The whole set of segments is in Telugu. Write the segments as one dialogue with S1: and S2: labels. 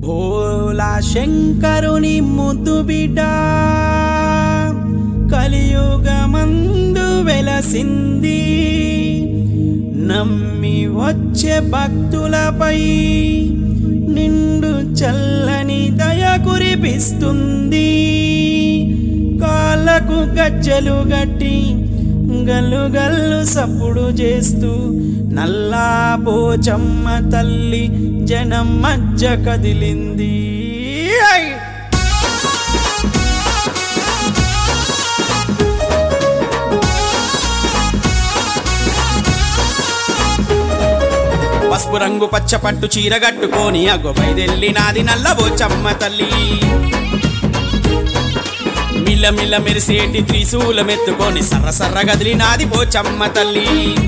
S1: భోలా శంకరుని ముద్దు బిడ్డ కలియుగమందు వెలసింది. నమ్మి వచ్చే భక్తులపై నిండు చల్లని దయ కురిపిస్తుంది. కాళ్ళకు గజ్జలు గట్టి గల్లు గల్లు సప్పుడు చేస్తూ నల్లా పోచమ్మ తల్లి జనం మధ్య కదిలింది. పసుపు రంగు పచ్చపట్టు చీర కట్టుకొని అగొబైదెల్లినాది నల్ల పోచమ్మ తల్లి. మిల్ల మిల్ల మెరిసేటి త్రిశూలమెత్తుకొని సర్ర సర్ర గదిలినాది పోచమ్మ తల్లి.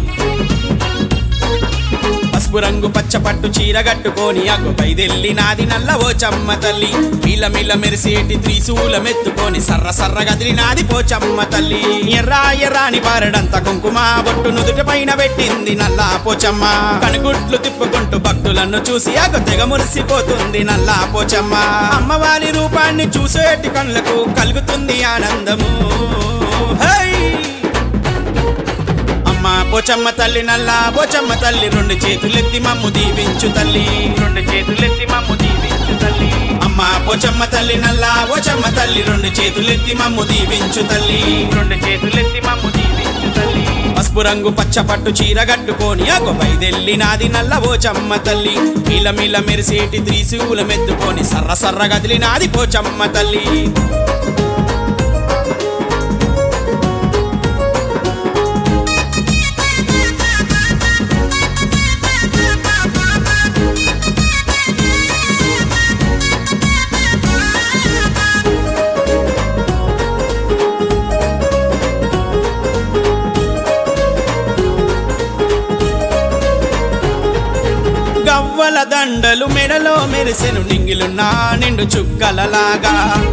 S1: పసుపు రంగు పచ్చపట్టు చీర కట్టుకొని అగొబైదెల్లినాది నల్ల పోచమ్మ తల్లి. మిల్ల మిల్ల మెరిసేటి త్రిశూలమెత్తుకొని సర్ర సర్ర గదిలినాది పోచమ్మ తల్లి. ఎర్రా ఎర్రాని బారడంత కుంకుమ బొట్టు నుదుట పైన పెట్టింది నల్లా పోచమ్మ. కనుగుడ్లు తిప్పుకుంటూ భక్తులను చూసి అగొ తెగ మురిసిపోతుంది నల్లా పోచమ్మ. అమ్మవారి రూపాన్ని చూసేటి కళ్ళకు కలుగుతుంది ఆనందము. పోచమ్మ తల్లి నల్లా పోచమ్మ తల్లి రెండు చేతులెత్తి మమ్ము దీవించు తల్లి. రెండు చేతులెత్తి మమ్ము దీవించు తల్లి. అమ్మ పోచమ్మ తల్లి నల్లా పోచమ్మ తల్లి రెండు చేతులెత్తి మమ్ము దీవించు తల్లి. రెండు చేతులెత్తి మమ్ము దీవించు తల్లి. పసుపు రంగు పచ్చపట్టు చీర కట్టుకొని అగొబైదెల్లినాది నల్ల పోచమ్మ తల్లి. మిల మిల మెరిసేటి త్రిశూలమెత్తుకొని సర్ర సర్ర గదిలినాది పోచమ్మ తల్లి. గవ్వల దండలు మెడలో మెరిసెను నింగిలున్నా నిండు చుక్కలలాగా.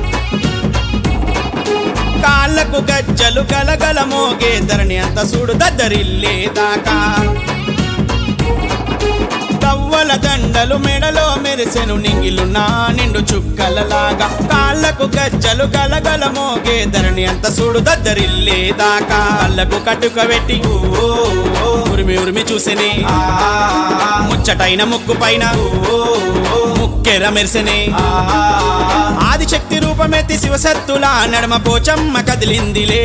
S1: కాళ్ళకు గజ్జలు గలగల మోగే ధరణి అంత చూడు దద్దరిల్లేదాకా. గవ్వల దండలు మెడలో మెరిసెను నింగిలున్నా నిండు చుక్కలలాగా. కాళ్ళకు గజ్జలు గలగల మోగే ధరణి అంత చూడు దద్దరిల్లేదాకా. కళ్ళకు కట్టుక పెట్టి ఉరిమి ఉరిమి చూసినే ముచ్చటైన ముక్కు పైన ముక్కెర మెరిసెనే. ఆదిశక్తి రూపమెత్తి శివసత్తుల నడమ పోచమ్మ కదిలిందిలే.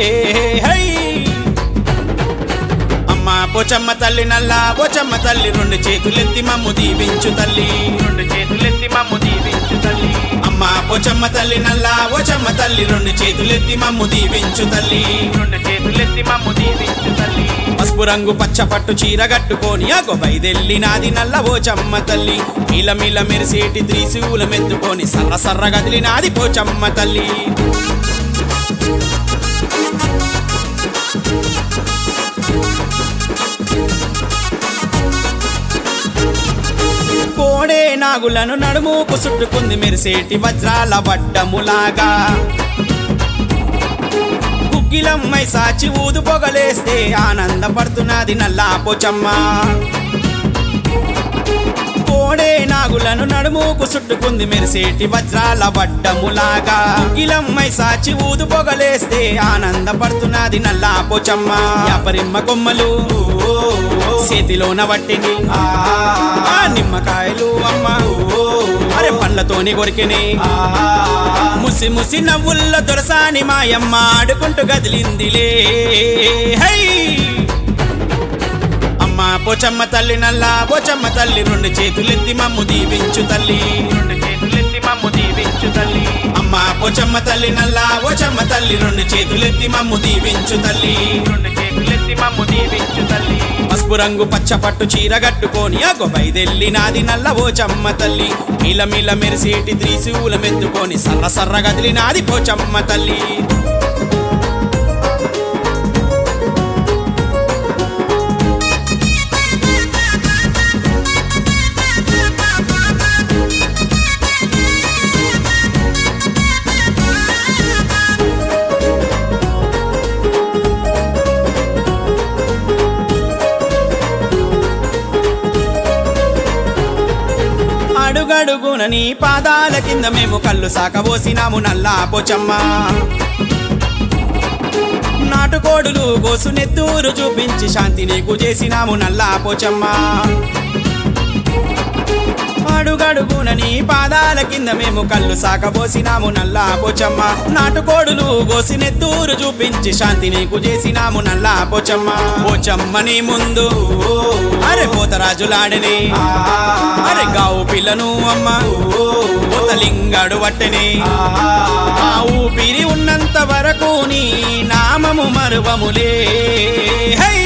S1: అమ్మ పోచమ్మ తల్లి నల్లా పోచమ్మ తల్లి రెండు చేతులెత్తి మమ్ము దీవించు తల్లి. రెండు చేతులెత్తి మమ్ము దీవించు తల్లి. అమ్మ పోచమ్మ తల్లి నల్లా పోచమ్మ తల్లి రెండు చేతులెత్తి మమ్ము దీవించు తల్లి. రెండు చేతులెత్తి మమ్ము దీవించు తల్లి. పసుపు రంగు పచ్చపట్టు చీర కట్టుకొని అగొబైదెల్లినాది నల్ల పోచమ్మ తల్లి. మిల మిల మెరిసేటి త్రిశూలమెత్తుకొని సర్ర సర్ర గదిలినాది పోచమ్మ తల్లి. కోడే నాగులను నడుముకు చుట్టుకుంది మెరిసేటి వజ్రాల వడ్డములాగా. గుగ్గిలమ్మై సాచి ఊదు పొగలేస్తే ఆనందపడుతున్నది నల్లా పోచమ్మ. కోడే నాగులను నడుముకు చుట్టుకుంది మెరిసేటి వజ్రాల వడ్డములాగా. గుగ్గిలమ్మై సాచి ఊదు పొగలేస్తే ఆనందపడుతున్నది నల్లా పోచమ్మ. యాపరిమ్మ కొమ్మలు చేతిలోన వట్టిని నిమ్మకాయలు అమ్మ అరే పండ్లతోని కొరికిని. ముసి ముసి నవ్వుల్ల దొరసాని మాయమ్మ ఆడుకుంటూ గదిలిందిలే. అమ్మ పోచమ్మ తల్లి నల్లా పోచమ్మ తల్లి రెండు చేతులెత్తి మమ్ము దీవించు తల్లి. రెండు చేతులెత్తి మమ్ము దీవించు తల్లి. అమ్మ పోచమ్మ తల్లి నల్లా పోచమ్మ తల్లి రెండు చేతులెత్తి మమ్ము దీవించు తల్లి. రెండు చేతులెత్తి మమ్ము దీవించు తల్లి. పసుపు రంగు పచ్చపట్టు చీర కట్టుకొని అగొబైదెల్లినాది నల్ల పోచమ్మ తల్లి. మిల మిల మెరిసేటి త్రిశూలమెత్తుకొని సర్ర సర్ర గదిలినాది పోచమ్మ తల్లి. అడుగడుగున నీ పాదాల కింద మేము కళ్ళు సాకబోసినాము నల్లా పోచమ్మ నాటుకోడులు గోసు నెత్తూరు చూపించి శాంతి నీకు చేసినాము నల్లా పోచమ్మ అడుగడుగున నీ పాదాల కింద మేము కళ్ళు సాకబోసినాము నల్లా పోచమ్మ నాటుకోడులు గోసి నెత్తూరు చూపించి శాంతి నీకు చేసినాము నల్లా పోచమ్మ పోచమ్మ నీ ముందు అరే పోతరాజులాడని అరే గావు పిల్లను అమ్మ పోతలింగాడు వట్టెని ఆ ఊపిరి ఉన్నంత వరకు నీ నామము మరువములే హై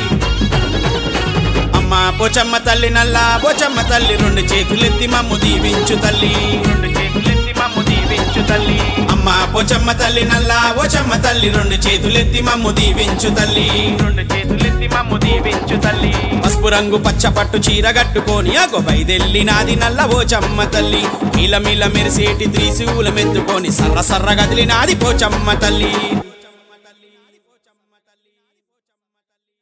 S1: అమ్మా పోచమ్మ తల్లి నల్లా పోచమ్మ తల్లి రెండు చేతులెత్తి మమ్ము దీవించు తల్లి రెండు చేతులెత్తి మమ్ము దీవించు తల్లి అమ్మా పోచమ్మ తల్లి నల్లా పోచమ్మ తల్లి రెండు చేతులెత్తి మమ్ము దీవించు తల్లి రెండు చేతులెత్తి మమ్ము దీవించు తల్లి పసుపు రంగు పచ్చ పట్టు చీర కట్టుకొని అగో బయదెల్లి నాది నల్ల పోచమ్మ తల్లి మిల మిల మెరిసేటి త్రిశూలం ఎత్తుకొని సర్ర సర్ర గదిలి నాది పోచమ్మ తల్లి